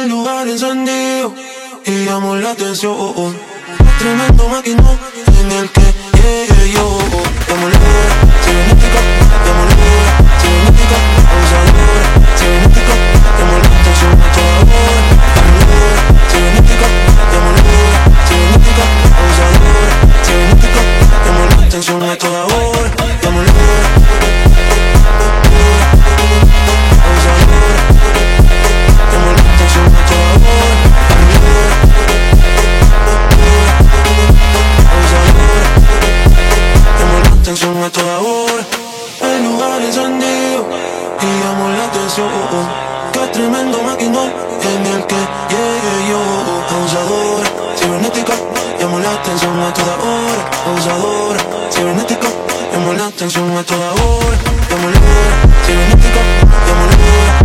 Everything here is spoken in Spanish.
El lugar encendido y llamo la atención. Tremendo maquinón en el que llegué yo. Llamo la hora, cibernética. Llamo la hora, cibernética. Abusadora, cibernética. Llamo la atención a toda hora. Llamo la hora, cibernética. Llamo la hora, cibernética. Abusadora, cibernética. Llamo la atención a toda hora. Llamo la hora, abusadora. Llamo la atención a toda hora. Atención a toda hora, el lugar encendido y llamo la atención. Qué tremendo maquinón en el que llegué yo. Abusadora, cibernética, llamo la atención a toda hora. Abusadora, cibernética, llamo la atención a toda hora. Llamo la hora, cibernética, llamo la hora,